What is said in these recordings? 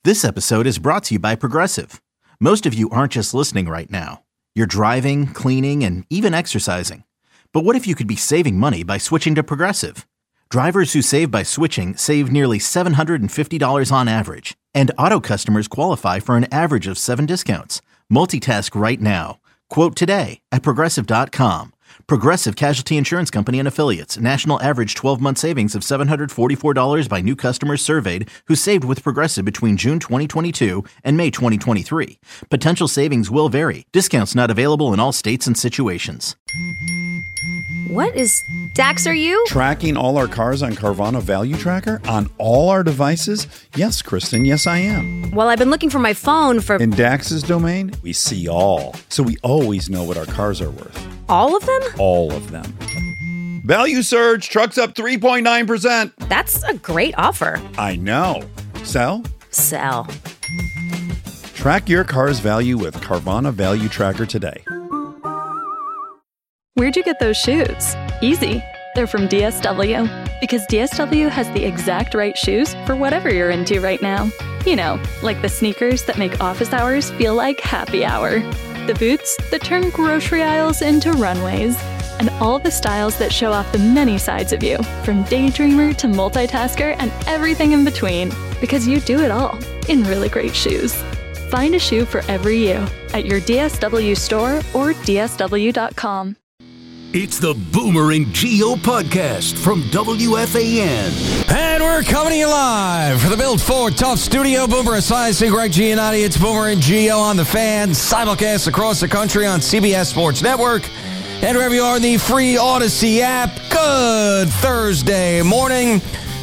This episode is brought to you by Progressive. Most of you aren't just listening right now. You're driving, cleaning, and even exercising. But what if you could be saving money by switching to Progressive? Drivers who save by switching save nearly $750 on average. And auto customers qualify for an average of 7 discounts. Multitask right now. Quote today at Progressive.com. Progressive Casualty Insurance Company and Affiliates. National average 12-month savings of $744 by new customers surveyed who saved with Progressive between June 2022 and May 2023. Potential savings will vary. Discounts not available in all states and situations. What is... Dax, are you? Tracking all our cars on Carvana Value Tracker on all our devices? Yes, Kristen, yes I am. Well, I've been looking for my phone for... In Dax's domain, we see all. So we always know what our cars are worth. All of them? All of them. Value surge, trucks up 3.9%. That's a great offer. I know. Sell? Sell. Track your car's value with Carvana Value Tracker today. Where'd you get those shoes? Easy. They're from DSW. Because DSW has the exact right shoes for whatever you're into right now. You know, like the sneakers that make office hours feel like happy hour. The boots that turn grocery aisles into runways. And all the styles that show off the many sides of you, from daydreamer to multitasker and everything in between. Because you do it all in really great shoes. Find a shoe for every you at your DSW store or DSW.com. It's the Boomer and Geo podcast from WFAN. And we're coming to you live for the Built Ford Tough Studio. Boomer Esiason, Greg Giannotti. It's Boomer and Geo on the Fan. Simulcast across the country on CBS Sports Network. And wherever you are in the free Odyssey app. Good Thursday morning.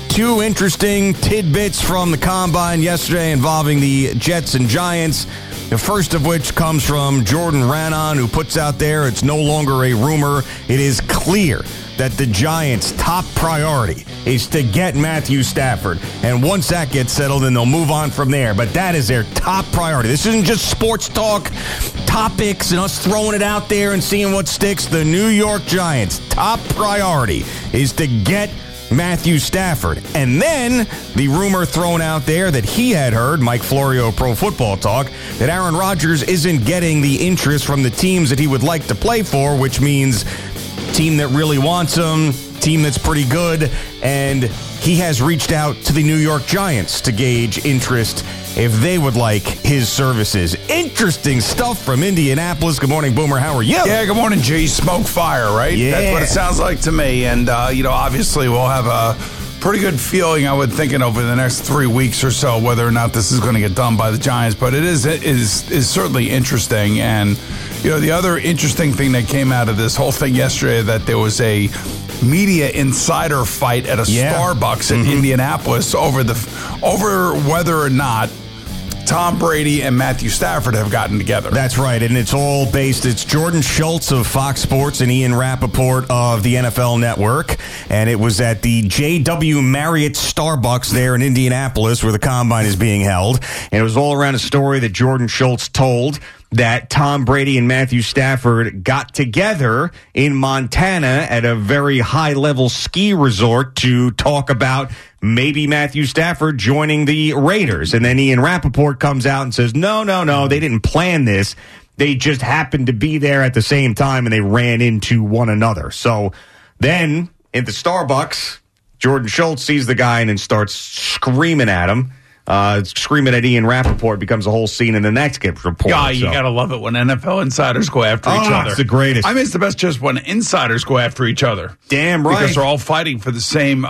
2 interesting tidbits from the Combine yesterday involving the Jets and Giants. The first of which comes from Jordan Rannon, who puts out there, it's no longer a rumor. It is clear that the Giants' top priority is to get Matthew Stafford. And once that gets settled, then they'll move on from there. But that is their top priority. This isn't just sports talk, topics, and us throwing it out there and seeing what sticks. The New York Giants' top priority is to get Matthew Stafford. And then the rumor thrown out there that he had heard, Mike Florio, Pro Football Talk, that Aaron Rodgers isn't getting the interest from the teams that he would like to play for, which means team that really wants him, team that's pretty good, and he has reached out to the New York Giants to gauge interest if they would like his services. Interesting stuff from Indianapolis. Good morning, Boomer. How are you? Yeah, good morning, G. Smoke fire, right? Yeah. That's what it sounds like to me. And, obviously we'll have a pretty good feeling, I would think, over the next 3 weeks or so, whether or not this is going to get done by the Giants. But it is certainly interesting. And, the other interesting thing that came out of this whole thing yesterday, that there was a media insider fight at a Starbucks in Indianapolis over whether or not Tom Brady and Matthew Stafford have gotten together. That's right, and it's all based, it's Jordan Schultz of Fox Sports and Ian Rappaport of the NFL Network, and it was at the JW Marriott Starbucks there in Indianapolis where the Combine is being held, and it was all around a story that Jordan Schultz told that Tom Brady and Matthew Stafford got together in Montana at a very high-level ski resort to talk about maybe Matthew Stafford joining the Raiders. And then Ian Rappaport comes out and says, no, they didn't plan this. They just happened to be there at the same time, and they ran into one another. So then, at the Starbucks, Jordan Schultz sees the guy and then starts screaming at him. Screaming at Ian Rappaport becomes a whole scene, and then that gets reported. Yeah, you got to love it when NFL insiders go after each other. It's the greatest. I mean, it's the best just when insiders go after each other. Damn right. Because they're all fighting for the same,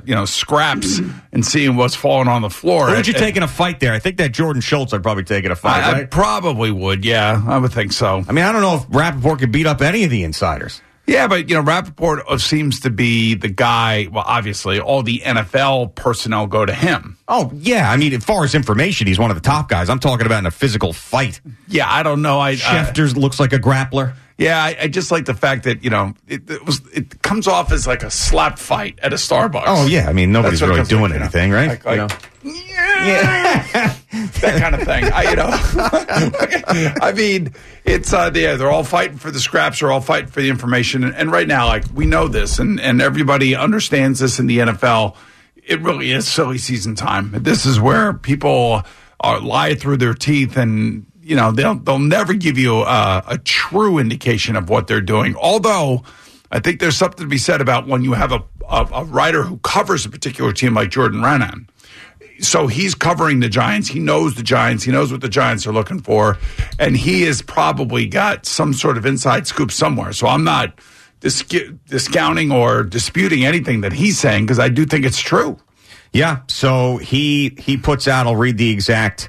scraps and seeing what's falling on the floor. Who would you take in a fight there? I think that Jordan Schultz would probably take in a fight, right? I probably would, yeah. I would think so. I mean, I don't know if Rappaport could beat up any of the insiders. Yeah, but, Rappaport seems to be the guy. Well, obviously, all the NFL personnel go to him. Oh, yeah. I mean, as far as information, he's one of the top guys. I'm talking about in a physical fight. Yeah, I don't know. Schefter looks like a grappler. Yeah, I just like the fact that, it comes off as like a slap fight at a Starbucks. Oh, yeah. I mean, nobody's really doing anything, right? Yeah. That kind of thing. I mean, it's they're all fighting for the scraps, they're all fighting for the information. And right now, we know this, and everybody understands this in the NFL. It really is silly season time. This is where people lie through their teeth, and they'll never give you a true indication of what they're doing. Although I think there's something to be said about when you have a writer who covers a particular team like Jordan Raanan. So he's covering the Giants. He knows the Giants. He knows what the Giants are looking for, and he has probably got some sort of inside scoop somewhere. So I'm not discounting or disputing anything that he's saying, because I do think it's true. Yeah. So he puts out. I'll read the exact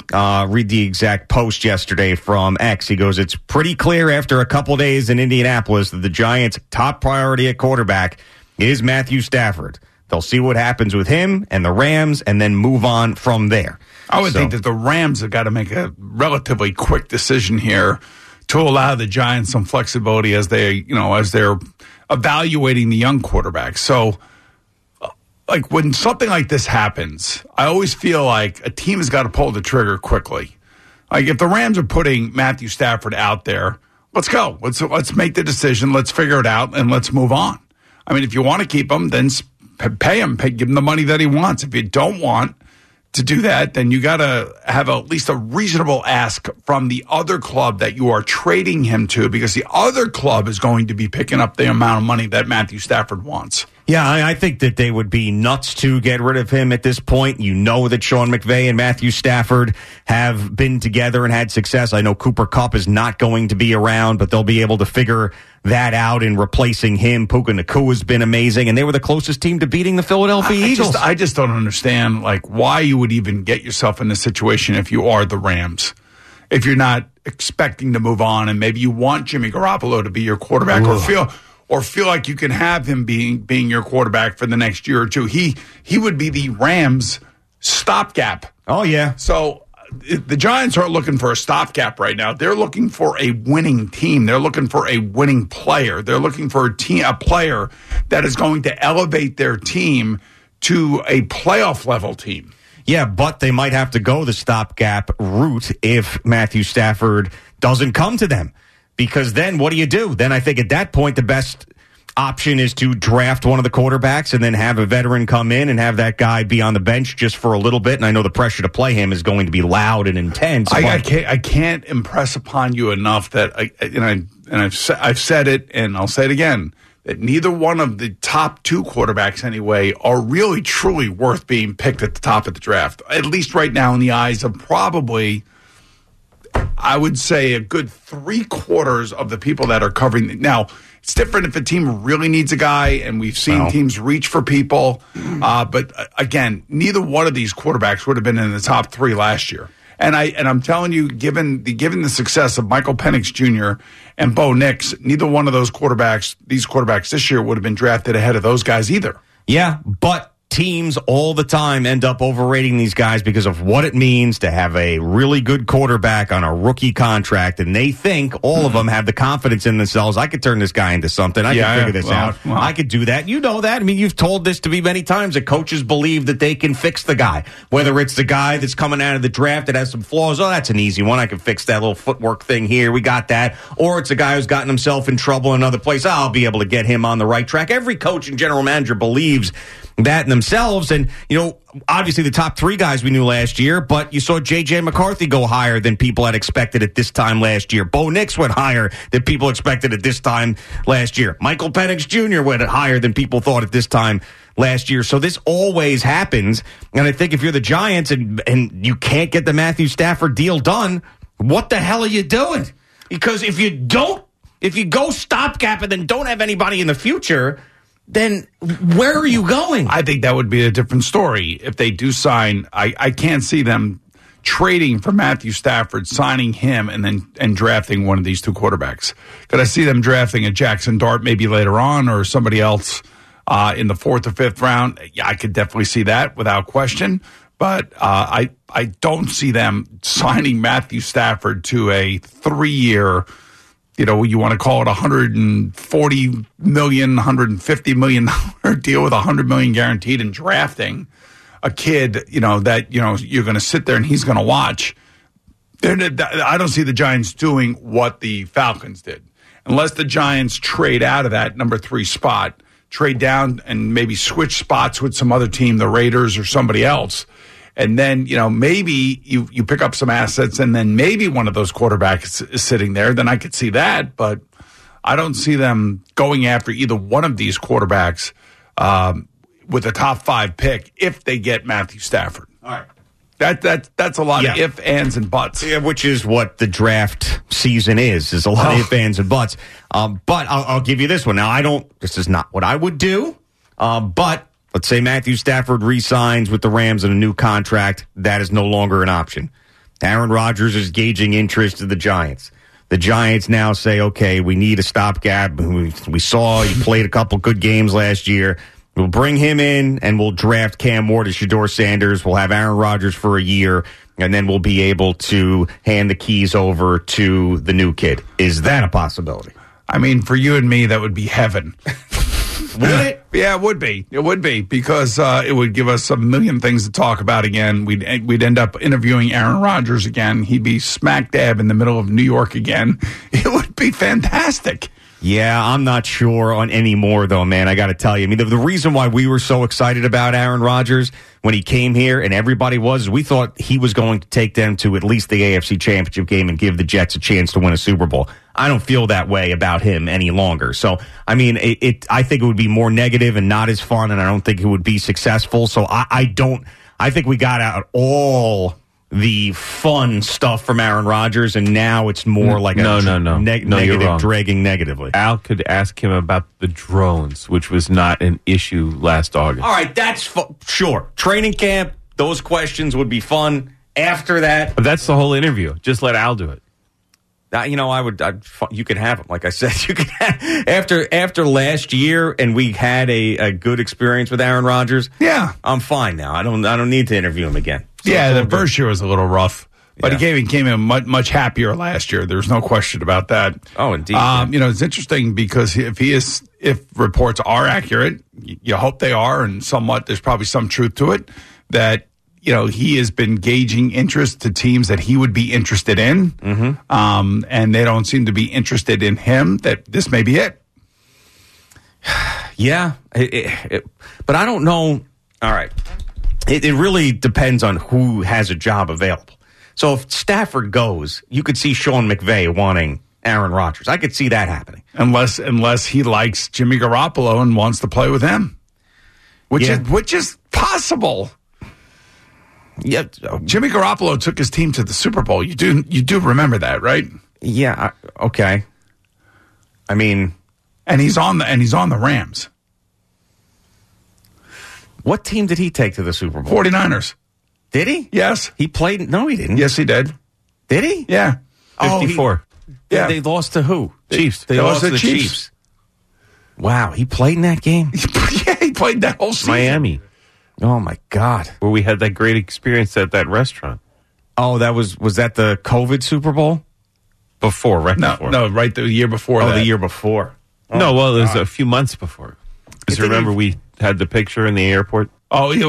post yesterday from X. He goes, "It's pretty clear after a couple days in Indianapolis that the Giants' top priority at quarterback is Matthew Stafford. They'll see what happens with him and the Rams and then move on from there." I would think that the Rams have got to make a relatively quick decision here to allow the Giants some flexibility as they're evaluating the young quarterback. So, like, when something like this happens, I always feel like a team has got to pull the trigger quickly. Like, if the Rams are putting Matthew Stafford out there, let's go. Let's make the decision. Let's figure it out, and let's move on. I mean, if you want to keep him, then pay him, give him the money that he wants. If you don't want to do that, then you got to have at least a reasonable ask from the other club that you are trading him to, because the other club is going to be picking up the amount of money that Matthew Stafford wants. Yeah, I think that they would be nuts to get rid of him at this point. You know that Sean McVay and Matthew Stafford have been together and had success. I know Cooper Kupp is not going to be around, but they'll be able to figure that out in replacing him. Puka Nacua has been amazing, and they were the closest team to beating the Philadelphia Eagles. I just don't understand, like, why you would even get yourself in this situation if you are the Rams. If you're not expecting to move on, and maybe you want Jimmy Garoppolo to be your quarterback, or feel like you can have him being your quarterback for the next year or two. He would be the Rams' stopgap. Oh, yeah. So the Giants aren't looking for a stopgap right now. They're looking for a winning team. They're looking for a winning player. They're looking for a player that is going to elevate their team to a playoff level team. Yeah, but they might have to go the stopgap route if Matthew Stafford doesn't come to them. Because then what do you do? Then I think at that point the best option is to draft one of the quarterbacks and then have a veteran come in and have that guy be on the bench just for a little bit. And I know the pressure to play him is going to be loud and intense. I can't impress upon you enough that I've said it, and I'll say it again, that neither one of the top two quarterbacks anyway are really truly worth being picked at the top of the draft. At least right now in the eyes of probably, I would say, a good 3/4 of the people that are covering. Now, it's different if a team really needs a guy, and we've seen teams reach for people. But again, neither one of these quarterbacks would have been in the top 3 last year. And I'm telling you, given the success of Michael Penix Jr. and Bo Nix, neither one of these quarterbacks this year would have been drafted ahead of those guys either. Yeah, but teams all the time end up overrating these guys because of what it means to have a really good quarterback on a rookie contract, and they think all of them have the confidence in themselves. I could turn this guy into something. I can figure this out. Well. I could do that. You know that. I mean, you've told this to me many times that coaches believe that they can fix the guy, whether it's the guy that's coming out of the draft that has some flaws. Oh, that's an easy one. I can fix that little footwork thing here. We got that. Or it's a guy who's gotten himself in trouble in another place. I'll be able to get him on the right track. Every coach and general manager believes that in themselves. And, obviously the top 3 guys we knew last year, but you saw J.J. McCarthy go higher than people had expected at this time last year. Bo Nix went higher than people expected at this time last year. Michael Penix Jr. went higher than people thought at this time last year. So this always happens. And I think if you're the Giants and you can't get the Matthew Stafford deal done, what the hell are you doing? Because if you go stopgap and then don't have anybody in the future, then where are you going? I think that would be a different story. If they do sign, I can't see them trading for Matthew Stafford, signing him, and drafting one of these 2 quarterbacks. Could I see them drafting a Jackson Dart maybe later on, or somebody else in the 4th or 5th round? Yeah, I could definitely see that without question. But I don't see them signing Matthew Stafford to a 3-year, you want to call it $140 million, $150 million deal with $100 million guaranteed, and drafting a kid, that, you're going to sit there and he's going to watch. I don't see the Giants doing what the Falcons did. Unless the Giants trade out of that number 3 spot, trade down and maybe switch spots with some other team, the Raiders or somebody else, And then, maybe you pick up some assets and then maybe one of those quarterbacks is sitting there. Then I could see that. But I don't see them going after either one of these quarterbacks with a top 5 pick if they get Matthew Stafford. All right. That's a lot of ifs, ands, and buts. Yeah, which is what the draft season is a lot of ifs, ands, and buts. But I'll give you this one. Now, this is not what I would do, but let's say Matthew Stafford re-signs with the Rams in a new contract. That is no longer an option. Aaron Rodgers is gauging interest in the Giants. The Giants now say, okay, we need a stopgap. We saw he played a couple good games last year. We'll bring him in, and we'll draft Cam Ward and Shedeur Sanders. We'll have Aaron Rodgers for a year, and then we'll be able to hand the keys over to the new kid. Is that a possibility? I mean, for you and me, that would be heaven. Would it? Yeah, it would be. It would be, because it would give us a million things to talk about again. We'd end up interviewing Aaron Rodgers again. He'd be smack dab in the middle of New York again. It would be fantastic. Yeah, I'm not sure on any more, though, man. I got to tell you. I mean, the reason why we were so excited about Aaron Rodgers when he came here, and everybody was, we thought he was going to take them to at least the AFC Championship game and give the Jets a chance to win a Super Bowl. I don't feel that way about him any longer. So, I mean, I think it would be more negative and not as fun, and I don't think it would be successful. So I think we got out all the fun stuff from Aaron Rodgers, and now it's more like negative, dragging negatively. Al could ask him about the drones, which was not an issue last August. All right, that's sure. Training camp, those questions would be fun. After that, but that's the whole interview. Just let Al do it. You could have him. Like I said, you could after last year, and we had a good experience with Aaron Rodgers. Yeah, I'm fine now. I don't need to interview him again. So the first year was a little rough, but he came in much happier last year. There's no question about that. Oh, indeed. It's interesting because if reports are accurate, you hope they are, and somewhat there's probably some truth to it, that he has been gauging interest to teams that he would be interested in, and they don't seem to be interested in him. That this may be it. Yeah, but I don't know. All right. It really depends on who has a job available. So if Stafford goes, you could see Sean McVay wanting Aaron Rodgers. I could see that happening. Unless he likes Jimmy Garoppolo and wants to play with him, which is possible. Yeah, Jimmy Garoppolo took his team to the Super Bowl. You do remember that, right? Yeah. Okay. I mean, and he's on the Rams. What team did he take to the Super Bowl? 49ers. Did he? Yes. He played? No, he didn't. Yes, he did. Did he? Yeah. 54. Yeah. They lost to who? Chiefs. They lost to the Chiefs. Wow, he played in that game? Yeah, he played that whole season. Miami. Oh, my God. Where we had that great experience at that restaurant. Oh, was that the COVID Super Bowl? Before. No, right the year before that. The year before. Oh, no, well, it was a few months before. Because remember, we had the picture in the airport? Oh, it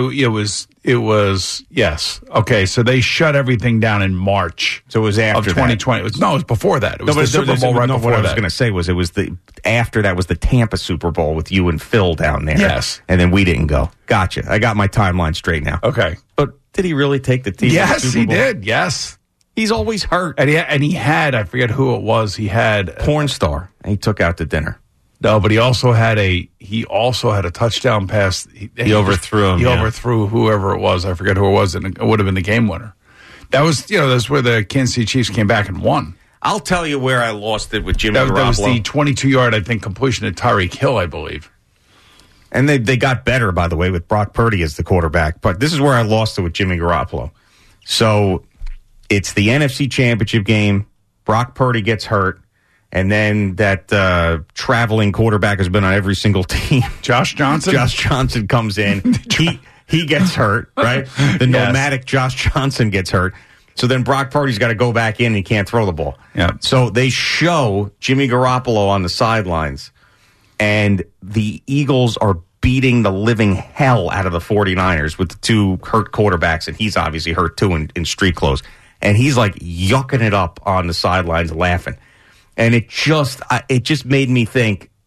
was, yes. Okay, so they shut everything down in March. So it was after of 2020. It was before that. It was the Super Bowl right before what that. I was going to say was after that was the Tampa Super Bowl with you and Phil down there. Yes. And then we didn't go. Gotcha. I got my timeline straight now. Okay. But did he really take the team to the Yes, Super he Bowl? did. Yes. He's always hurt. And he had, I forget who it was, he had... Porn star. And he took out to dinner. No, but he also had a touchdown pass. He overthrew him. He overthrew whoever it was. I forget who it was, and it would have been the game winner. That was, that's where the Kansas City Chiefs came back and won. I'll tell you where I lost it with Jimmy Garoppolo. That was the 22-yard, I think, completion to Tyreek Hill, I believe. And they got better, by the way, with Brock Purdy as the quarterback. But this is where I lost it with Jimmy Garoppolo. So it's the NFC Championship game. Brock Purdy gets hurt. And then that traveling quarterback has been on every single team. Josh Johnson? Josh Johnson comes in. He gets hurt, right? The nomadic Josh Johnson gets hurt. So then Brock Purdy's got to go back in and he can't throw the ball. Yeah. So they show Jimmy Garoppolo on the sidelines, and the Eagles are beating the living hell out of the 49ers with the two hurt quarterbacks, and he's obviously hurt too in street clothes. And he's like yucking it up on the sidelines laughing. And it just made me think,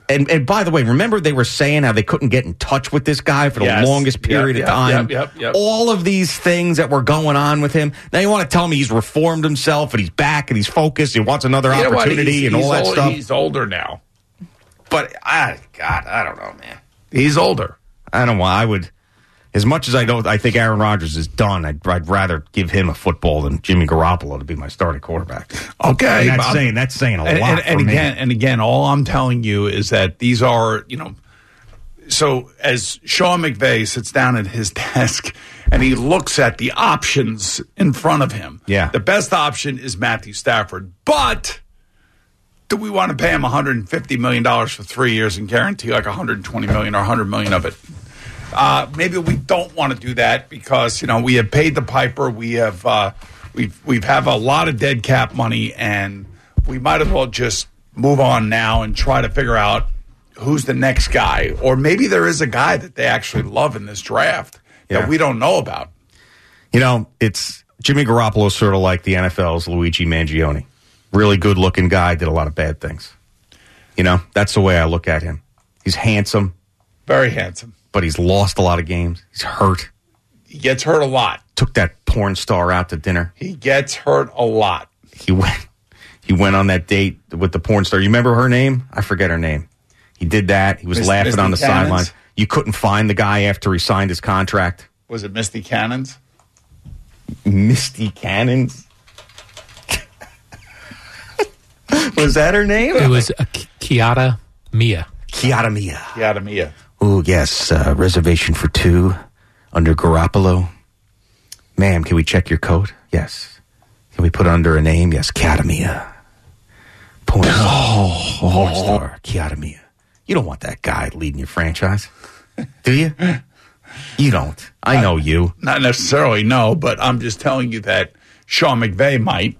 And by the way, remember they were saying how they couldn't get in touch with this guy for the longest period of time? Yep. All of these things that were going on with him. Now you want to tell me he's reformed himself and he's back and he's focused. He wants another opportunity and all that stuff. He's older now. But, I don't know, man. He's older. I don't want. I would, as much as I think Aaron Rodgers is done, I'd rather give him a football than Jimmy Garoppolo to be my starting quarterback. Okay, and that's saying a lot. And again, all I'm telling you is that these are, so as Sean McVay sits down at his desk and he looks at the options in front of him, the best option is Matthew Stafford, but do we want to pay him $150 million for 3 years and guarantee like $120 million or $100 million of it? Maybe we don't want to do that because we have paid the piper. We have we've have a lot of dead cap money, and we might as well just move on now and try to figure out who's the next guy, or maybe there is a guy that they actually love in this draft that we don't know about. It's Jimmy Garoppolo, sort of like the NFL's Luigi Mangione. Really good-looking guy, did a lot of bad things. That's the way I look at him. He's handsome. Very handsome. But he's lost a lot of games. He's hurt. He gets hurt a lot. Took that porn star out to dinner. He gets hurt a lot. He went on that date with the porn star. You remember her name? I forget her name. He did that. He was laughing on the sidelines. You couldn't find the guy after he signed his contract. Was it Misty Cannons? Misty Cannons? Was that her name? It was Kiara Mia. Kiara Mia. Kiara Mia. Oh, yes. Reservation for 2 under Garoppolo. Ma'am, can we check your coat? Yes. Can we put under a name? Yes. Kiara Mia. Porn star. Kiara Mia. You don't want that guy leading your franchise, do you? You don't. I know you. Not necessarily, no, but I'm just telling you that Sean McVay might.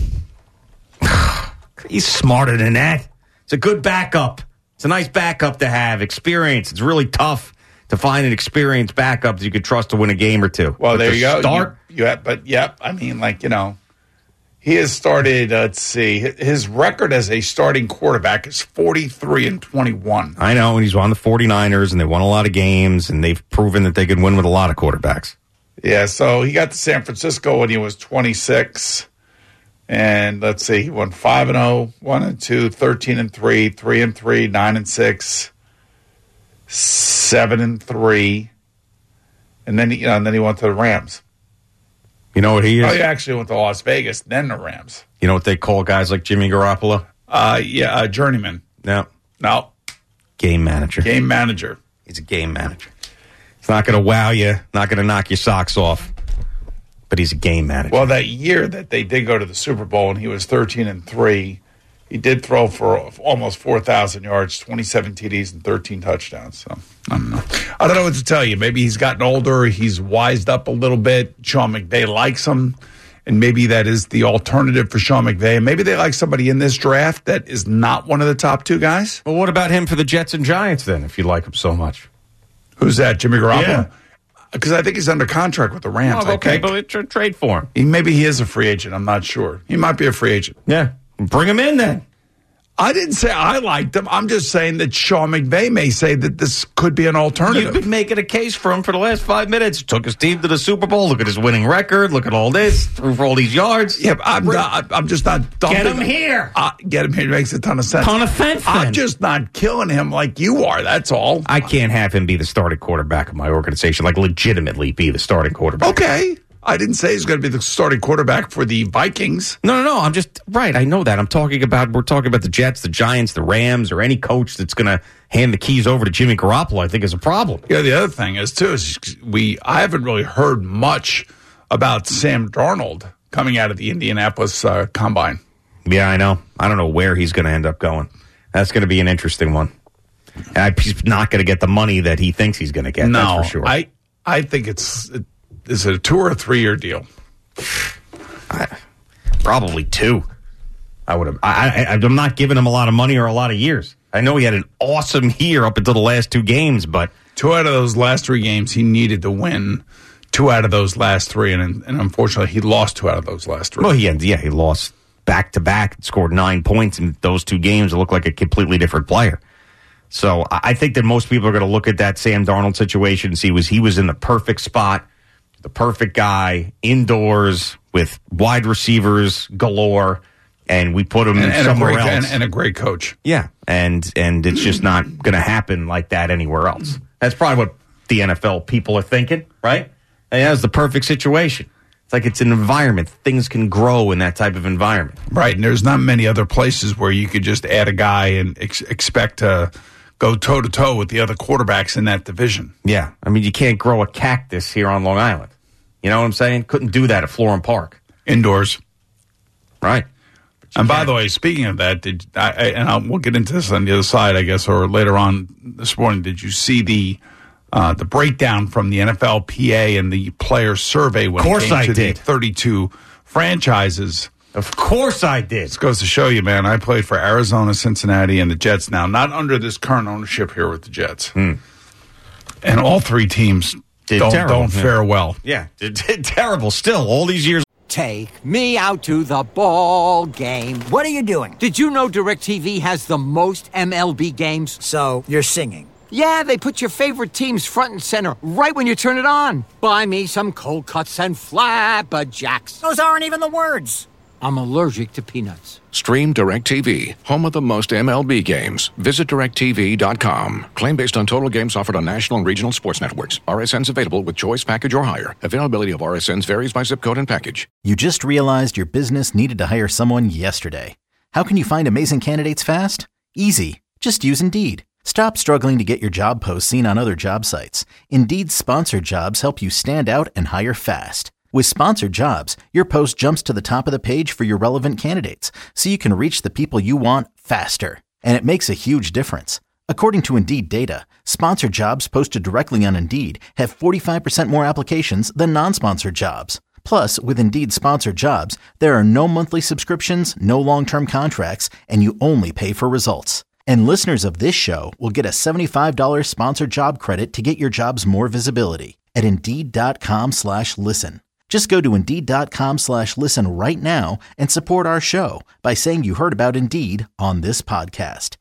He's smarter than that. It's a good backup. It's a nice backup to have. Experience. It's really tough to find an experienced backup that you could trust to win a game or two. Well, there you go. Start. I mean, he has started, let's see, his record as a starting quarterback is 43-21. I know, and he's on the 49ers, and they won a lot of games, and they've proven that they can win with a lot of quarterbacks. Yeah, so he got to San Francisco when he was 26. And let's see, he won 5-0, 1-2, 13-3, 3-3, 9-6, 7-3, and then he went to the Rams. You know what he is? Oh, he actually went to Las Vegas, then the Rams. You know what they call guys like Jimmy Garoppolo? Journeyman. No. Game manager. Game manager. He's a game manager. He's not going to wow you, not going to knock your socks off. But he's a game manager. Well, that year that they did go to the Super Bowl and he was 13-3, he did throw for almost 4,000 yards, 27 TDs, and 13 touchdowns. So I don't know what to tell you. Maybe he's gotten older. He's wised up a little bit. Sean McVay likes him, and maybe that is the alternative for Sean McVay. And maybe they like somebody in this draft that is not one of the top 2 guys. Well, what about him for the Jets and Giants then, if you like him so much? Who's that, Jimmy Garoppolo? Yeah. Because I think he's under contract with the Rams. Oh, okay, but trade for him. Maybe he is a free agent. I'm not sure. He might be a free agent. Yeah. Bring him in then. I didn't say I liked him. I'm just saying that Sean McVay may say that this could be an alternative. You've been making a case for him for the last 5 minutes. Took his team to the Super Bowl. Look at his winning record. Look at all this. Threw for all these yards. Yeah, I'm just not dumping. Get him here. Get him here makes a ton of sense. Ton of sense. I'm just not killing him like you are. That's all. I can't have him be the starting quarterback of my organization. Like legitimately be the starting quarterback. Okay. I didn't say he's going to be the starting quarterback for the Vikings. No. I'm just right. I know that. We're talking about the Jets, the Giants, the Rams, or any coach that's going to hand the keys over to Jimmy Garoppolo. I think is a problem. Yeah. The other thing is too I haven't really heard much about Sam Darnold coming out of the Indianapolis Combine. Yeah, I know. I don't know where he's going to end up going. That's going to be an interesting one. He's not going to get the money that he thinks he's going to get. No, that's for sure. I think it's. Is it a 2 or a 3 year deal? Probably 2. I'm not giving him a lot of money or a lot of years. I know he had an awesome year up until the last 2 games, but 2 out of those last 3 games, he needed to win 2 out of those last 3, and unfortunately, he lost 2 out of those last 3. Well, he lost back to back, scored 9 points in those 2 games. It looked like a completely different player. So I think that most people are going to look at that Sam Darnold situation and see he was in the perfect spot, the perfect guy, indoors with wide receivers galore, and we put him somewhere else. And a great coach. Yeah, and it's just not going to happen like that anywhere else. That's probably what the NFL people are thinking, right? And that's the perfect situation. It's like it's an environment. Things can grow in that type of environment. Right, and there's not many other places where you could just add a guy and expect to go toe-to-toe with the other quarterbacks in that division. Yeah. I mean, you can't grow a cactus here on Long Island. You know what I'm saying? Couldn't do that at Florham Park. Indoors. Right. And by the way, speaking of that, we'll get into this on the other side, I guess, or later on this morning. Did you see the breakdown from the NFLPA and the player survey when it came to the 32 franchises? Of course I did. This goes to show you, man, I played for Arizona, Cincinnati, and the Jets now, not under this current ownership here with the Jets. And all three teams don't fare well. Yeah, did terrible still all these years. Take me out to the ball game. What are you doing? Did you know DirecTV has the most MLB games? So, you're singing. Yeah, they put your favorite teams front and center right when you turn it on. Buy me some cold cuts and flapjacks. Those aren't even the words. I'm allergic to peanuts. Stream DirecTV, home of the most MLB games. Visit DirecTV.com. Claim based on total games offered on national and regional sports networks. RSNs available with choice package or higher. Availability of RSNs varies by zip code and package. You just realized your business needed to hire someone yesterday. How can you find amazing candidates fast? Easy. Just use Indeed. Stop struggling to get your job posts seen on other job sites. Indeed's sponsored jobs help you stand out and hire fast. With sponsored jobs, your post jumps to the top of the page for your relevant candidates, so you can reach the people you want faster. And it makes a huge difference. According to Indeed data, sponsored jobs posted directly on Indeed have 45% more applications than non-sponsored jobs. Plus, with Indeed sponsored jobs, there are no monthly subscriptions, no long-term contracts, and you only pay for results. And listeners of this show will get a $75 sponsored job credit to get your jobs more visibility at Indeed.com/listen. Just go to Indeed.com/listen right now and support our show by saying you heard about Indeed on this podcast.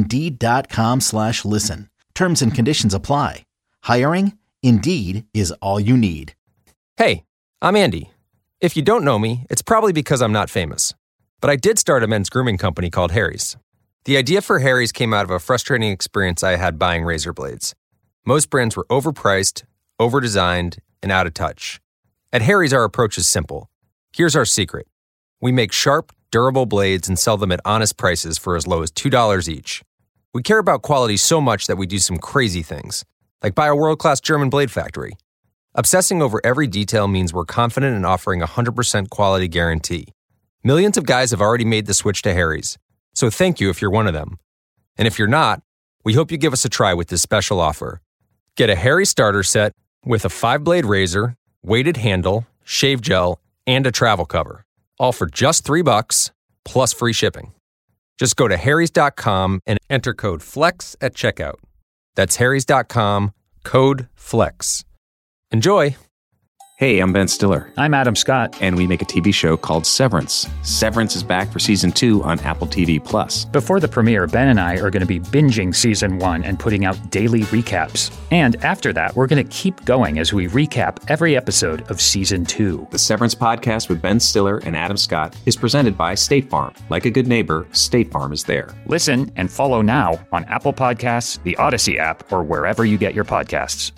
Indeed.com/listen. Terms and conditions apply. Hiring? Indeed is all you need. Hey, I'm Andy. If you don't know me, it's probably because I'm not famous. But I did start a men's grooming company called Harry's. The idea for Harry's came out of a frustrating experience I had buying razor blades. Most brands were overpriced, overdesigned, and out of touch. At Harry's, our approach is simple. Here's our secret. We make sharp, durable blades and sell them at honest prices for as low as $2 each. We care about quality so much that we do some crazy things, like buy a world-class German blade factory. Obsessing over every detail means we're confident in offering a 100% quality guarantee. Millions of guys have already made the switch to Harry's, so thank you if you're one of them. And if you're not, we hope you give us a try with this special offer. Get a Harry's starter set with a 5-blade razor, weighted handle, shave gel, and a travel cover. All for just $3 plus free shipping. Just go to harrys.com and enter code FLEX at checkout. That's harrys.com, code FLEX. Enjoy! Hey, I'm Ben Stiller. I'm Adam Scott. And we make a TV show called Severance. Severance is back for Season 2 on Apple TV+. Before the premiere, Ben and I are going to be binging Season 1 and putting out daily recaps. And after that, we're going to keep going as we recap every episode of Season 2. The Severance podcast with Ben Stiller and Adam Scott is presented by State Farm. Like a good neighbor, State Farm is there. Listen and follow now on Apple Podcasts, the Odyssey app, or wherever you get your podcasts.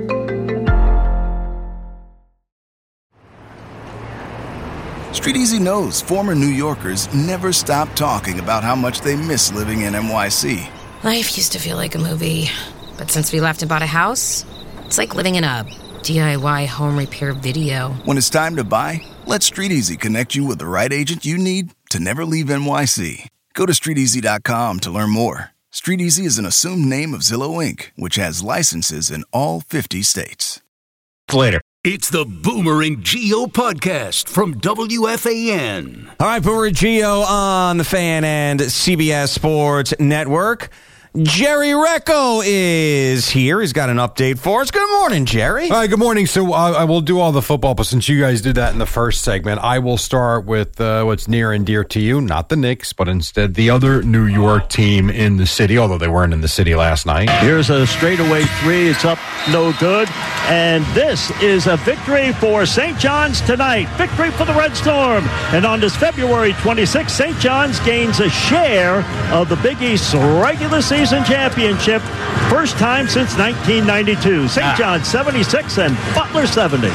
StreetEasy knows former New Yorkers never stop talking about how much they miss living in NYC. Life used to feel like a movie, but since we left and bought a house, it's like living in a DIY home repair video. When it's time to buy, let StreetEasy connect you with the right agent you need to never leave NYC. Go to StreetEasy.com to learn more. StreetEasy is an assumed name of Zillow Inc., which has licenses in all 50 states. Later. It's the Boomer and Geo podcast from WFAN. All right, Boomer and Geo on the Fan and CBS Sports Network. Jerry Recco is here. He's got an update for us. Good morning, Jerry. All right, good morning. So I will do all the football, but since you guys did that in the first segment, I will start with what's near and dear to you, not the Knicks, but instead the other New York team in the city, although they weren't in the city last night. Here's a straightaway three. It's up, no good. And this is a victory for St. John's tonight. Victory for the Red Storm. And on this February 26th, St. John's gains a share of the Big East's regular season championship. First time since 1992. St. John's 76 and Butler 70.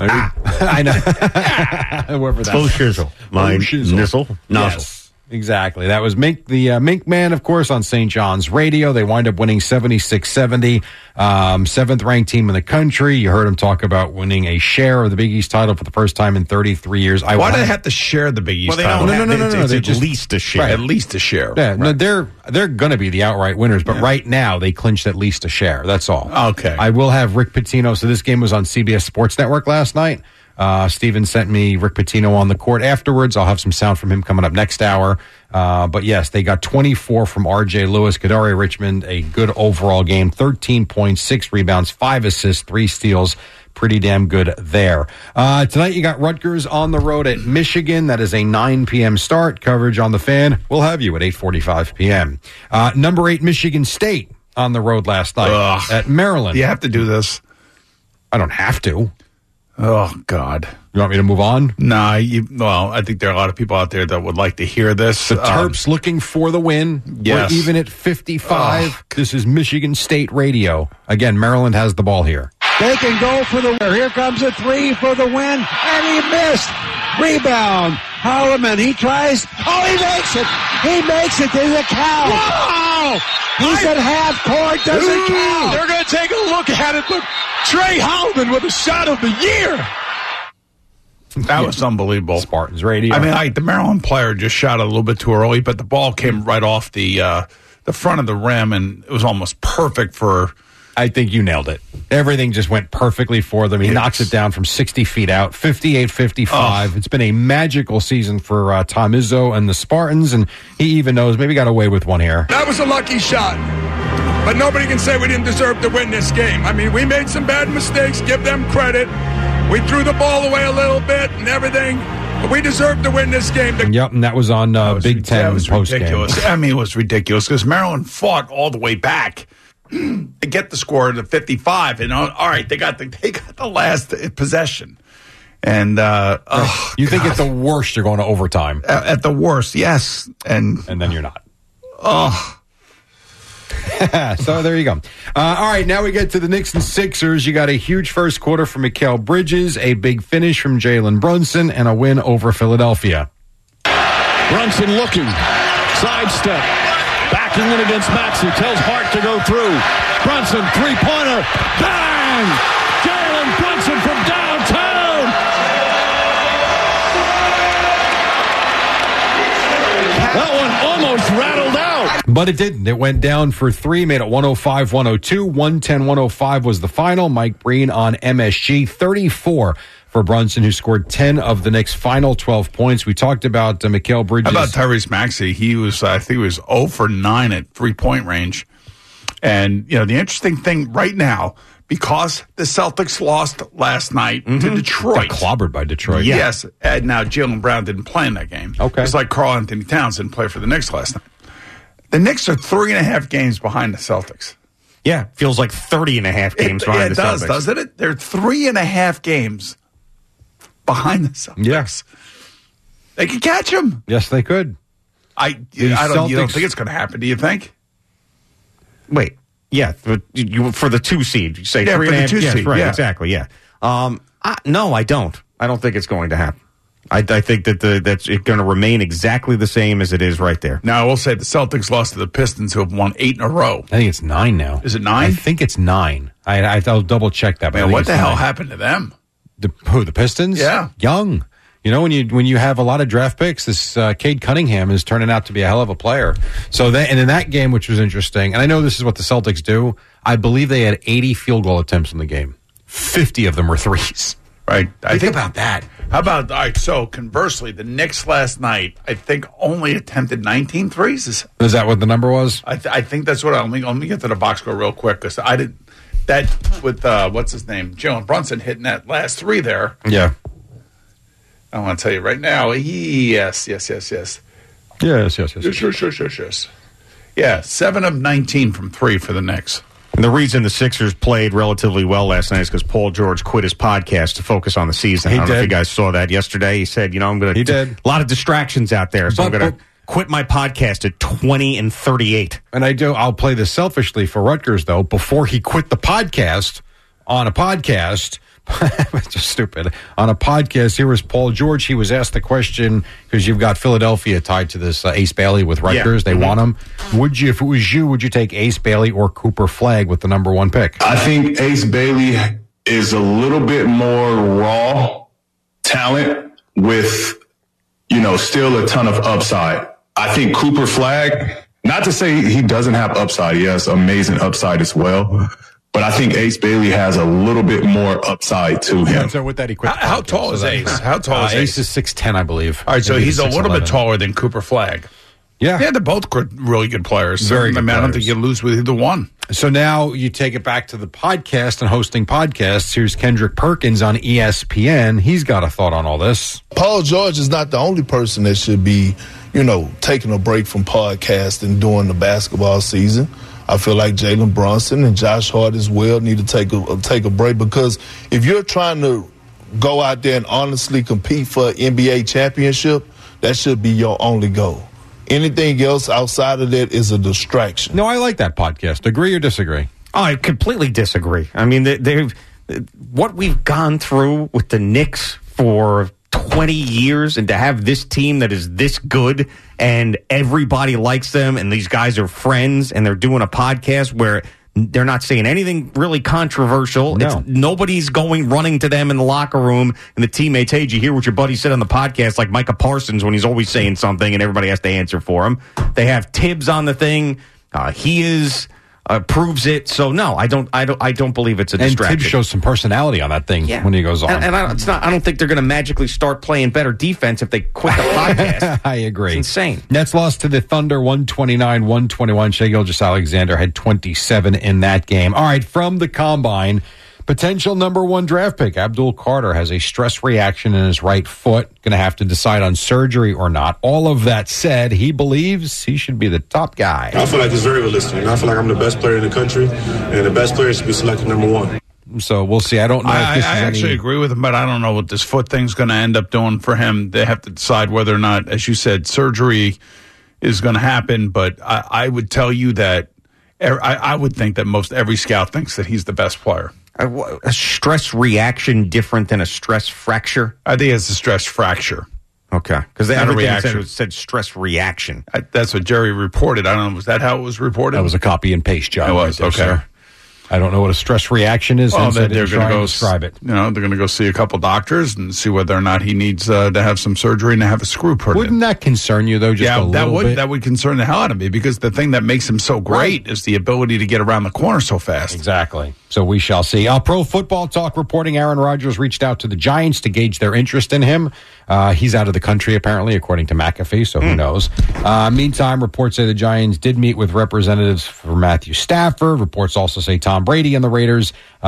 I know. Whoever that Bo Shizzle. My nizzle. Yes. Exactly. That was Mink, the Mink Man, of course, on St. John's Radio. They wind up winning 76-70, seventh-ranked team in the country. You heard him talk about winning a share of the Big East title for the first time in 33 years. Why do they have to share the Big East title? No. It's at least a share. Right. At least a share. Yeah, right. no, they're going to be the outright winners, but right now they clinched at least a share. That's all. Okay. I will have Rick Pitino. So this game was on CBS Sports Network last night. Steven sent me Rick Pitino on the court afterwards. I'll have some sound from him coming up next hour. But yes, they got 24 from R.J. Lewis. Kadari Richmond, a good overall game. 13 points, 6 rebounds, 5 assists, 3 steals. Pretty damn good there. Tonight you got Rutgers on the road at Michigan. That is a 9 p.m. start. Coverage on the Fan. We'll have you at 8:45 p.m. Number 8, Michigan State on the road last night at Maryland. You have to do this. I don't have to. Oh, God. You want me to move on? Nah, well, I think there are a lot of people out there that would like to hear this. The Terps looking for the win. Yes. We're even at 55. This is Michigan State Radio. Again, Maryland has the ball here. They can go for the win. Here comes a three for the win, and he missed. Rebound. Holloman, he tries. Oh, he makes it. He makes it. There's a count. Wow! He's at half court. Doesn't count. They're going to take a look at it, but Trey Holloman with a shot of the year. That was unbelievable. Spartans Radio. I mean, the Maryland player just shot a little bit too early, but the ball came right off the front of the rim, and it was almost perfect for... I think you nailed it. Everything just went perfectly for them. He knocks it down from 60 feet out, 58-55. It's been a magical season for Tom Izzo and the Spartans, and he even knows maybe got away with one here. That was a lucky shot. But nobody can say we didn't deserve to win this game. I mean, we made some bad mistakes. Give them credit. We threw the ball away a little bit and everything. But we deserved to win this game. Yep, and that was on Big Ten post game. I mean, it was ridiculous because Maryland fought all the way back to get the score to 55. And all right, they got the last possession. And you think at the worst you're going to overtime? At the worst, yes. And then you're not. Oh. So there you go. All right, now we get to the Knicks and Sixers. You got a huge first quarter from Mikal Bridges, a big finish from Jalen Brunson, and a win over Philadelphia. Brunson looking. Sidestep. Backing in against Maxey. Tells Hart to go through. Brunson, three-pointer. Bang! Jalen Brunson from downtown. That one almost rattled out. But it didn't. It went down for 3, made it 105-102. 110-105 was the final. Mike Breen on MSG. 34 for Brunson, who scored 10 of the Knicks' final 12 points. We talked about Mikal Bridges. How about Tyrese Maxey? He was, I think he was 0 for 9 at three-point range. And, the interesting thing right now, because the Celtics lost last night to Detroit. Got clobbered by Detroit. Yes. And now Jaylen Brown didn't play in that game. Okay. It's like Karl Anthony Towns didn't play for the Knicks last night. The Knicks are 3.5 games behind the Celtics. Yeah, feels like 30.5 games behind the Celtics. It does, doesn't it? They're 3.5 games behind the Celtics. Yes. They could catch them. Yes, they could. You don't think it's going to happen, do you think? Wait. Yeah, for the 2 seed. You say 3.5. For the 2 seed. Right, yeah. exactly, yeah. No, I don't. I don't think it's going to happen. I think that that's going to remain exactly the same as it is right there. Now, I will say the Celtics lost to the Pistons, who have won 8 in a row. I think it's 9 now. Is it 9? I think it's 9. I'll double check that. Man, what the hell happened to them? The Pistons? Yeah. Young. When you have a lot of draft picks, this Cade Cunningham is turning out to be a hell of a player. So and in that game, which was interesting, and I know this is what the Celtics do, I believe they had 80 field goal attempts in the game. 50 of them were threes. Right. Think about that. How about, all right, so conversely, the Knicks last night, I think, only attempted 19 threes. Is that what the number was? I think that's what let me get to the box score real quick, because I did that with, what's his name? Jalen Brunson hitting that last three there. Yeah. I want to tell you right now, yes. Yes. Yeah, 7 of 19 from 3 for the Knicks. And the reason the Sixers played relatively well last night is because Paul George quit his podcast to focus on the season. I don't know if you guys saw that yesterday. He said, I'm going to... He did. A lot of distractions out there, so I'm going to quit my podcast at 20-38. And I'll play this selfishly for Rutgers, though. Before he quit the podcast, on a podcast... It's just stupid. On a podcast, here was Paul George. He was asked the question, because you've got Philadelphia tied to this Ace Bailey with Rutgers. They want him. If it was you, would you take Ace Bailey or Cooper Flagg with the number 1 pick? I think Ace Bailey is a little bit more raw talent with, still a ton of upside. I think Cooper Flagg, not to say he doesn't have upside. He has amazing upside as well. But I think Ace Bailey has a little bit more upside to him. So with that, he quit. How tall is Ace? How tall is Ace? Ace is 6'10", I believe. All right, so he's a little bit taller than Cooper Flagg. Yeah. Yeah, they're both really good players. Very good players. I don't think you lose with either one. So now you take it back to the podcast and hosting podcasts. Here's Kendrick Perkins on ESPN. He's got a thought on all this. Paul George is not the only person that should be, taking a break from podcasting during the basketball season. I feel like Jalen Brunson and Josh Hart as well need to take a break, because if you're trying to go out there and honestly compete for an NBA championship, that should be your only goal. Anything else outside of that is a distraction. No, I like that podcast. Agree or disagree? Oh, I completely disagree. I mean, what we've gone through with the Knicks for 20 years, and to have this team that is this good and everybody likes them and these guys are friends and they're doing a podcast where they're not saying anything really controversial. No. Nobody's running to them in the locker room, and the teammates, hey, did you hear what your buddy said on the podcast? Like Micah Parsons, when he's always saying something and everybody has to answer for him. They have Tibbs on the thing. Proves it. So no, I don't believe it's a distraction. And Tibbs shows some personality on that thing when he goes on. And I don't think they're going to magically start playing better defense if they quit the podcast. I agree. It's insane. Nets lost to the Thunder 129-121. Shai Gilgeous-Alexander had 27 in that game. All right, from the Combine, potential number 1 draft pick Abdul Carter has a stress reaction in his right foot. Going to have to decide on surgery or not. All of that said, he believes he should be the top guy. I feel like it's very realistic. I feel like I'm the best player in the country, and the best player should be selected number 1. So we'll see. I don't know if this is I actually agree with him, but I don't know what this foot thing's going to end up doing for him. They have to decide whether or not, as you said, surgery is going to happen. But I would tell you that I would think that most every scout thinks that he's the best player. A stress reaction different than a stress fracture? I think it's a stress fracture. Okay. Because everything said stress reaction. That's what Jerry reported. I don't know. Was that how it was reported? That was a copy and paste job. It was. Right there, okay. Sir. I don't know what a stress reaction is. Well, they're going to go describe it. They're going to go see a couple doctors and see whether or not he needs to have some surgery and to have a screw put in. Wouldn't that concern you, though, just a little bit? That would concern the hell out of me, because the thing that makes him so great is the ability to get around the corner so fast. Exactly. So we shall see. Pro Football Talk reporting Aaron Rodgers reached out to the Giants to gauge their interest in him. He's out of the country, apparently, according to McAfee, so who knows. Meantime, reports say the Giants did meet with representatives for Matthew Stafford. Reports also say Tom Brady and the Raiders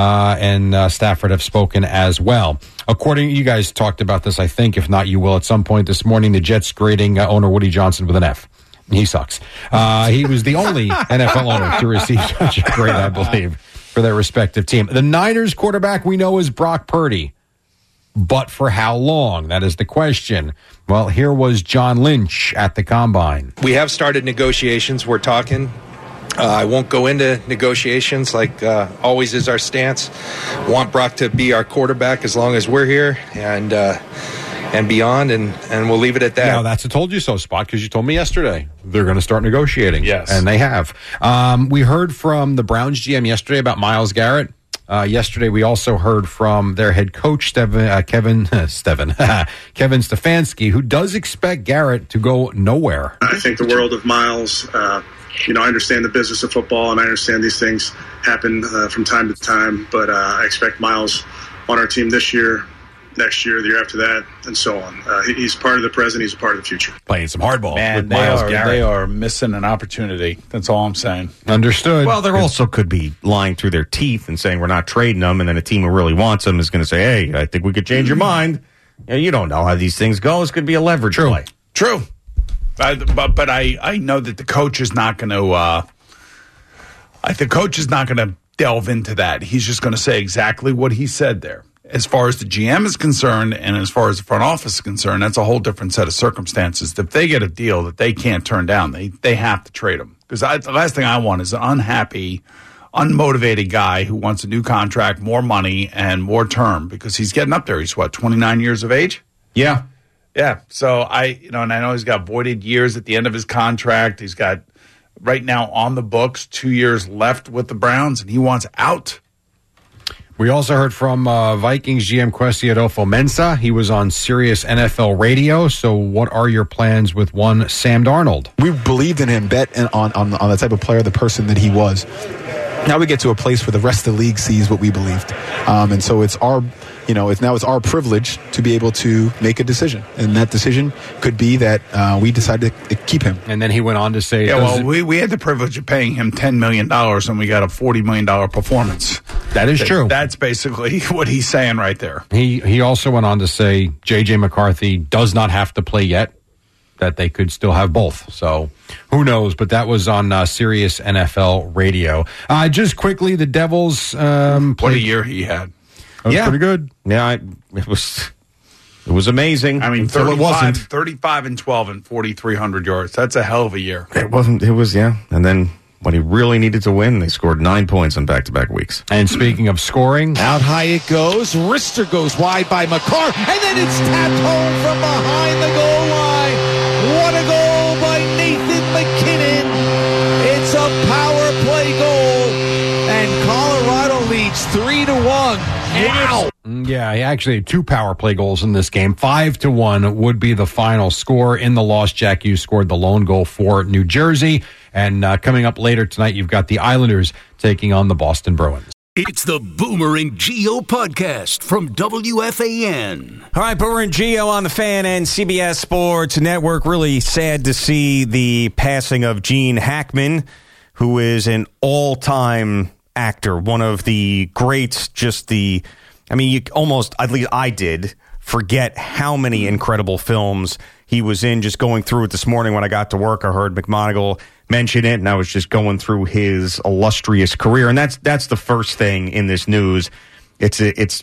and Stafford have spoken as well. You guys talked about this, I think. If not, you will at some point this morning. The Jets grading owner Woody Johnson with an F. He sucks. He was the only NFL owner to receive such a grade, I believe, for their respective team. The Niners quarterback we know is Brock Purdy. But for how long? That is the question. Well, here was John Lynch at the Combine. We have started negotiations. We're talking. I won't go into negotiations like always is our stance. Want Brock to be our quarterback as long as we're here and beyond, and we'll leave it at that. Now, that's a told you so spot, because you told me yesterday they're going to start negotiating. Yes. And they have. We heard from the Browns GM yesterday about Myles Garrett. Yesterday, we also heard from their head coach, Kevin Stefanski, who does expect Garrett to go nowhere. I think the world of Myles. I understand the business of football, and I understand these things happen from time to time, but I expect Myles on our team this year next year, the year after that, and so on. He's part of the present. He's a part of the future. Playing some hardball Man, with Myles Garrett. They are missing an opportunity. That's all I'm saying. Understood. Well, there also could be lying through their teeth and saying we're not trading them, and then a team who really wants them is going to say, hey, I think we could change your mind. You don't know how these things go. This could be a leverage play. True. But I know that the coach is not going to the coach is not going to delve into that. He's just going to say exactly what he said there. As far as the GM is concerned and as far as the front office is concerned, that's a whole different set of circumstances. If they get a deal that they can't turn down, they have to trade him. Because the last thing I want is an unhappy, unmotivated guy who wants a new contract, more money, and more term because he's getting up there. He's, 29 years of age? Yeah. Yeah. So and I know he's got voided years at the end of his contract. He's got, right now on the books, 2 years left with the Browns, and he wants out. We also heard from Vikings GM Kwesi Adolfo-Mensah. He was on Sirius NFL Radio. So what are your plans with one Sam Darnold? We believed in him, bet on the type of player, the person that he was. Now we get to a place where the rest of the league sees what we believed. And so it's our it's our privilege to be able to make a decision. And that decision could be that we decide to keep him. And then he went on to say... we had the privilege of paying him $10 million and we got a $40 million performance. That is true. That's basically what he's saying right there. He also went on to say J.J. McCarthy does not have to play yet, that they could still have both. So who knows? But that was on Sirius NFL Radio. Just quickly, the Devils... what a year he had. That was pretty good. Yeah, it was amazing. I mean, until it wasn't. 35 and 12 and 4,300 yards. That's a hell of a year. It was, yeah. And then when he really needed to win, they scored 9 points in back-to-back weeks. And speaking of scoring, out high it goes. Rister goes wide by McCarr, and then it's tapped home from behind the goal line. What a goal by Nathan McKinnon. It's a power play goal, and Colorado leads 3-1. Wow. Yeah, he actually had 2 power play goals in this game. 5-1 would be the final score. In the loss, Jack Hughes scored the lone goal for New Jersey. And coming up later tonight, you've got the Islanders taking on the Boston Bruins. It's the Boomer and Geo podcast from WFAN. All right, Boomer and Geo on the Fan and CBS Sports Network. Really sad to see the passing of Gene Hackman, who is an all-time actor, one of the greats. You almost, at least I did, forget how many incredible films he was in. Just going through it this morning when I got to work, I heard McMonagle mention it, and I was just going through his illustrious career. And that's the first thing in this news. It's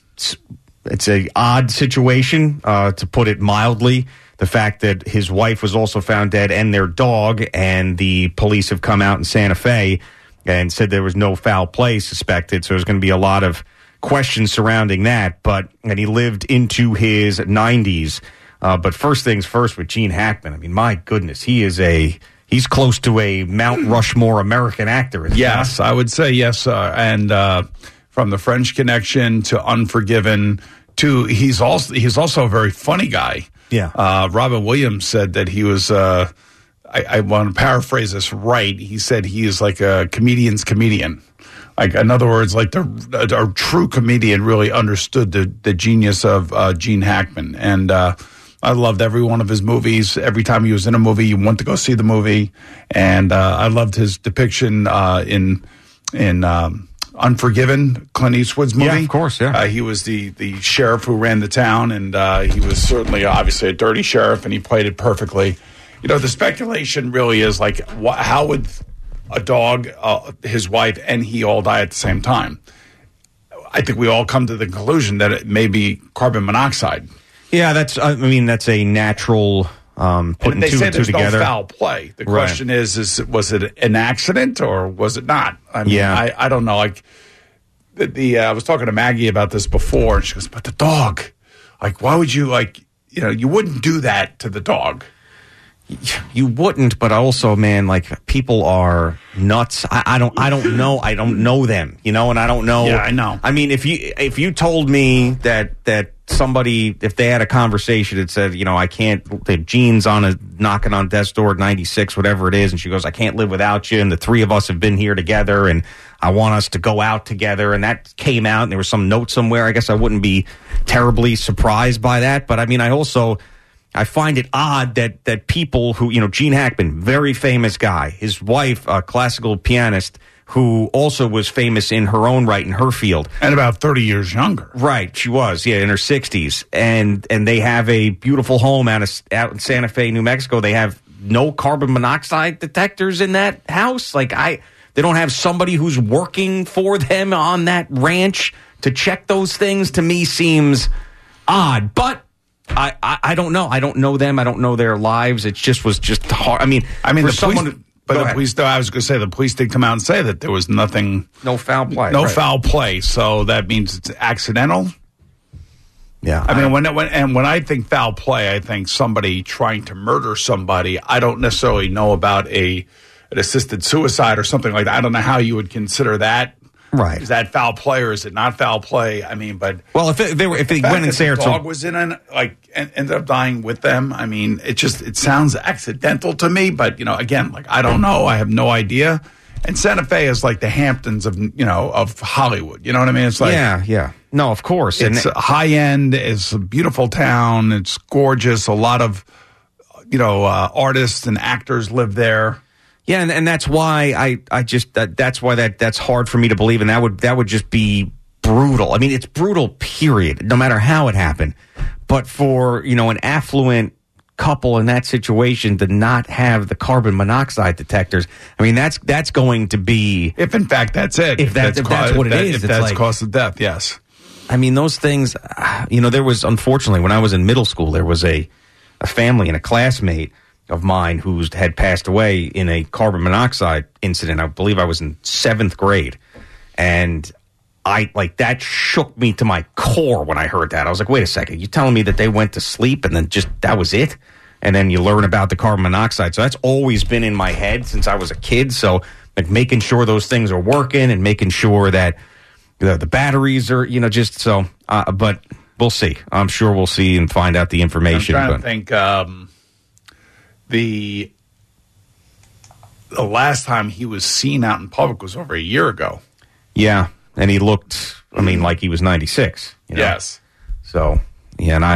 a odd situation, to put it mildly. The fact that his wife was also found dead and their dog, and the police have come out in Santa Fe and said there was no foul play suspected. So there's going to be a lot of questions surrounding that. And he lived into his 90s. But first things first with Gene Hackman. I mean, my goodness, he's close to a Mount Rushmore American actor. Yes, I would say yes. And from The French Connection to Unforgiven to he's also a very funny guy. Yeah. Robin Williams said that he was. I want to paraphrase this right. He said he is like a comedian's comedian. Like, in other words, like a true comedian really understood the genius of Gene Hackman. And I loved every one of his movies. Every time he was in a movie, you went to go see the movie. And I loved his depiction in Unforgiven, Clint Eastwood's movie. Yeah, of course, yeah. He was the sheriff who ran the town, and he was certainly, obviously, a dirty sheriff, and he played it perfectly. You know, the speculation really is like, how would a dog, his wife, and he all die at the same time? I think we all come to the conclusion that it may be carbon monoxide. Yeah, that's a natural putting they two say and two there's together. No foul play. The question is was it an accident or was it not? I mean, yeah. I don't know. Like I was talking to Maggie about this before, and she goes, "But the dog, like, why would you you wouldn't do that to the dog." You wouldn't, but also, man, like, people are nuts. I don't know. I don't know them, and I don't know. Yeah, I know. I mean, if you told me that somebody, if they had a conversation that said, I can't, Jean's knocking on death's door at 96, whatever it is, and she goes, I can't live without you, and the three of us have been here together, and I want us to go out together, and that came out, and there was some note somewhere. I guess I wouldn't be terribly surprised by that, but I mean, I find it odd that people who, Gene Hackman, very famous guy, his wife, a classical pianist, who also was famous in her own right in her field. And about 30 years younger. Right, she was, in her 60s. And they have a beautiful home out in Santa Fe, New Mexico. They have no carbon monoxide detectors in that house. They don't have somebody who's working for them on that ranch to check those things. To me, seems odd. But I don't know. I don't know them. I don't know their lives. It was just hard. I mean, for someone... But the police, I was going to say, the police did come out and say that there was nothing. No foul play. No foul play. So that means it's accidental. Yeah. I mean, when I think foul play, I think somebody trying to murder somebody. I don't necessarily know about an assisted suicide or something like that. I don't know how you would consider that. Right. Is that foul play or is it not foul play? I mean, but. Well, if they went and say the dog was in and ended up dying with them, I mean, it sounds accidental to me, but, again, I don't know. I have no idea. And Santa Fe is like the Hamptons of Hollywood. You know what I mean? It's like. Yeah. No, of course. It's high end. It's a beautiful town. It's gorgeous. A lot of, artists and actors live there. Yeah, and that's why that's hard for me to believe, and that would just be brutal. I mean, it's brutal, period, no matter how it happened. But for, an affluent couple in that situation to not have the carbon monoxide detectors, I mean, that's going to be... If, in fact, that's it. If that's what it is. If that's cause of death, yes. I mean, those things, there was, unfortunately, when I was in middle school, there was a family and a classmate of mine who had passed away in a carbon monoxide incident. I believe I was in 7th grade. And that shook me to my core when I heard that. I was like, wait a second, you telling me that they went to sleep and then just that was it? And then you learn about the carbon monoxide. So that's always been in my head since I was a kid. So making sure those things are working and making sure that the batteries are, but we'll see. I'm sure we'll see and find out the information. I'm trying to think, the last time he was seen out in public was over a year ago. Yeah, and he looked, like he was 96. Yes. So, yeah, and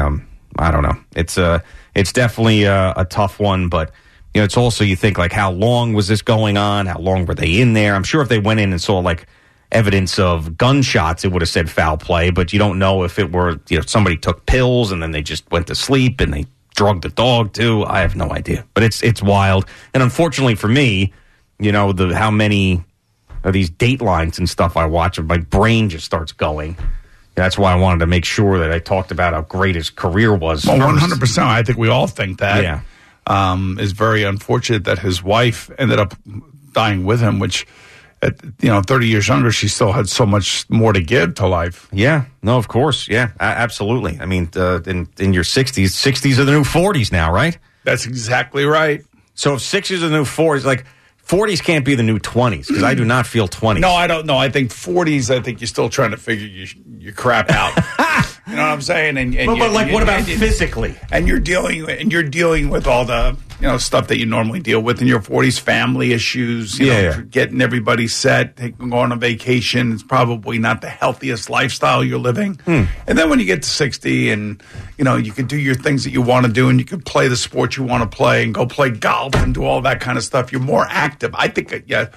I don't know. It's definitely a tough one, but it's also, you think, how long was this going on? How long were they in there? I'm sure if they went in and saw evidence of gunshots, it would have said foul play, but you don't know if it were, somebody took pills and then they just went to sleep and they drugged the dog too. I have no idea, but it's wild. And unfortunately for me, how many of these Datelines and stuff I watch, my brain just starts going. That's why I wanted to make sure that I talked about how great his career was. Well, 100%. I think we all think that. Yeah. It's very unfortunate that his wife ended up dying with him, which, at 30 years younger, she still had so much more to give to life. Yeah. No, of course. Yeah, absolutely. I mean, in your 60s are the new 40s now, right? That's exactly right. So if 60s are the new 40s, 40s can't be the new 20s, because I do not feel 20s. No, I don't know. I think 40s, I think you're still trying to figure your crap out. You know what I'm saying? But what about physically? And you're dealing with all the stuff that you normally deal with in your 40s, family issues, getting everybody set, going on a vacation. It's probably not the healthiest lifestyle you're living. And then when you get to 60 and, you can do your things that you want to do and you can play the sport you want to play and go play golf and do all that kind of stuff, you're more active. I think,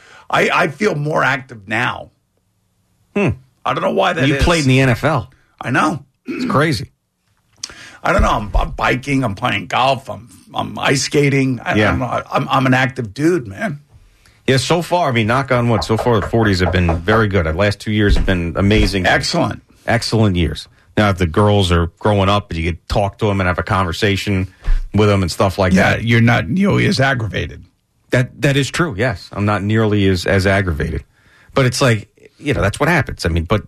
I feel more active now. I don't know why that is. You played in the NFL. I know. It's crazy. I don't know. I'm biking. I'm playing golf. I'm ice skating. I don't know. I'm an active dude, man. Yeah, so far, knock on wood, so far the 40s have been very good. The last 2 years have been amazing. Excellent years. Now, if the girls are growing up and you could talk to them and have a conversation with them and stuff like that. Yeah, you're not nearly as aggravated. That is true, yes. I'm not nearly as aggravated. But it's that's what happens.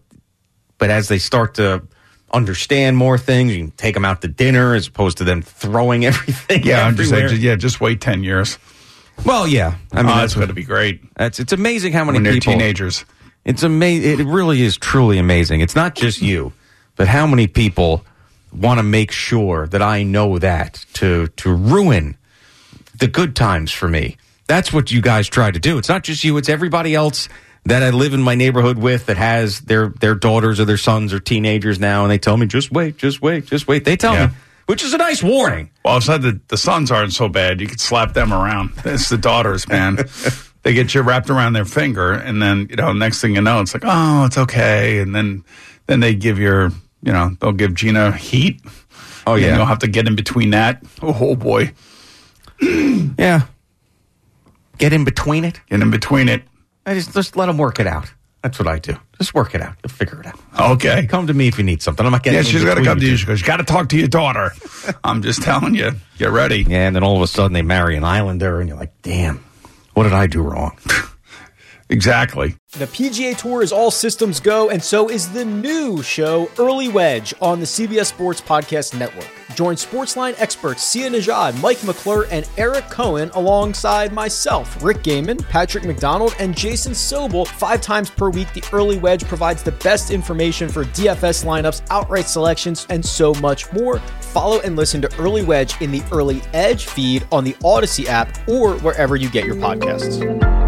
But as they start to understand more things, you can take them out to dinner as opposed to them throwing everything. Yeah, I'm just saying, just wait 10 years. Well, yeah. That's going to be great. It's amazing how many when people. They're teenagers. It's amazing. It really is truly amazing. It's not just you, But how many people want to make sure that I know that to ruin the good times for me? That's what you guys try to do. It's not just you, it's everybody else that I live in my neighborhood with that has their daughters or their sons or teenagers now, and they tell me, just wait. They tell me, which is a nice warning. Well, it's not that the sons aren't so bad. You could slap them around. It's the daughters, man. They get you wrapped around their finger, and then, next thing you know, it's like, oh, it's okay. And then they give they'll give Gina heat. Oh, yeah. And you'll have to get in between that. Oh boy. Yeah. Get in between it? Get in between it. I just let them work it out. That's what I do. Just work it out. You'll figure it out. Okay. Come to me if you need something. I'm not getting. Yeah, she's got to come to you because you got to talk to your daughter. I'm just telling you. Get ready. Yeah, and then all of a sudden they marry an Islander, and you're like, damn, what did I do wrong? Exactly. The PGA Tour is all systems go, and so is the new show, Early Wedge, on the CBS Sports Podcast Network. Join Sportsline experts Sia Nejad, Mike McClure, and Eric Cohen alongside myself, Rick Gaiman, Patrick McDonald, and Jason Sobel 5 times per week. The Early Wedge provides the best information for DFS lineups, outright selections, and so much more. Follow and listen to Early Wedge in the Early Edge feed on the Odyssey app or wherever you get your podcasts.